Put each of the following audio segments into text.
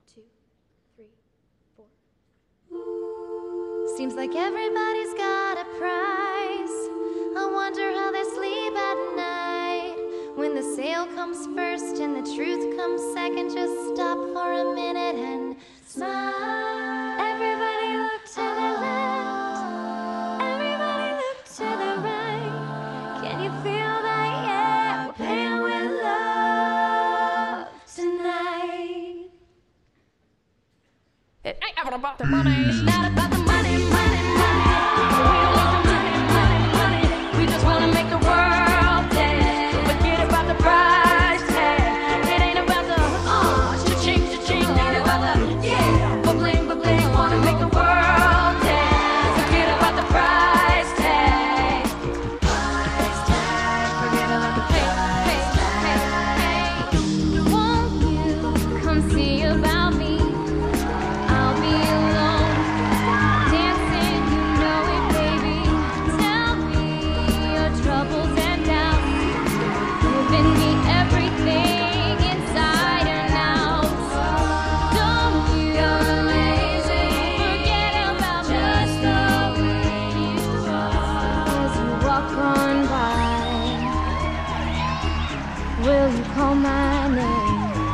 2, 3, 4. Seems like everybody's got a price. I wonder how they sleep at night. When the sale comes first and the truth comes second, just stop for a minute and smile. Everybody look to the left. Everybody look to the right. Can you feel that? Yeah, we're playing with love tonight. It ain't ever about the money. It's not about the money, money, money. We don't want the money, money, money. We just wanna make the world dance. Forget about the price tag. It ain't about the cha-ching, cha-ching. Ain't about the ba-bling, ba-bling. Wanna make the world dance. Forget about the price tag. Price tag. Forget about the price tag. Won't you come see about me? I'll be alone, dancing, you know it, baby. Tell me your troubles and doubts. Giving me everything inside and out. Don't you forget about just the way you are. As you walk on by, will you call my name?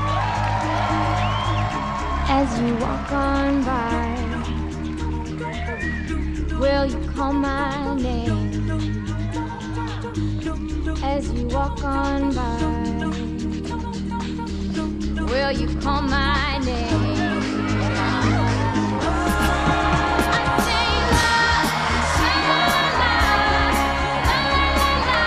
As you walk on by, will you call my name? As you walk on by, will you call my name? I say la, la, la, la, la,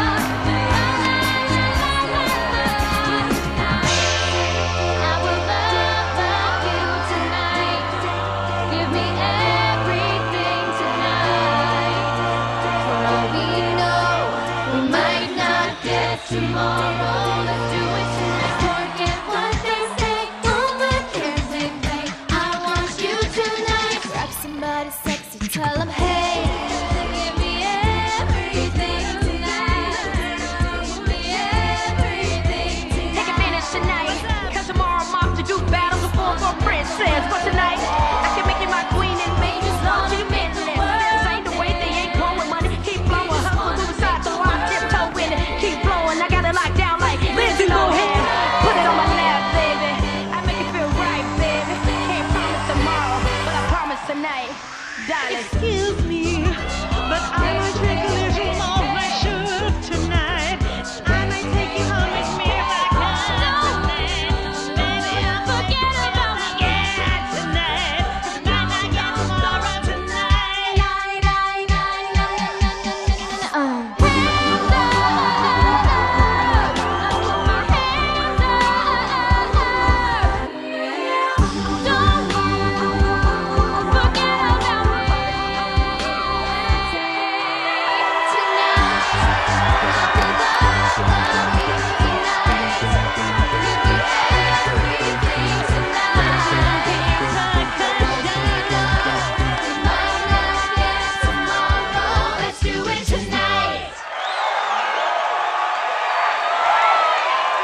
la, la. I will love you tonight. Give me everything tonight. For all we know, we might not get tomorrow. Let's do it tonight. Forget what they say, don't let cares they play. I want you tonight. Grab somebody sexy, tell them hey. Give me everything tonight. Give me everything tonight. Take advantage tonight, cause tomorrow I'm off to do battles with 4 princess. But tonight, I can make you my queen and make you long to mention it. This ain't the way, they ain't growing money. Keep blowing, hustle to the side, so I tiptoe with it. Keep blowing, I got it locked down like Lindsay Lohan. Put it on my lap, baby. I make it feel right, baby. Can't promise tomorrow, but I promise tonight, darling. Excuse me.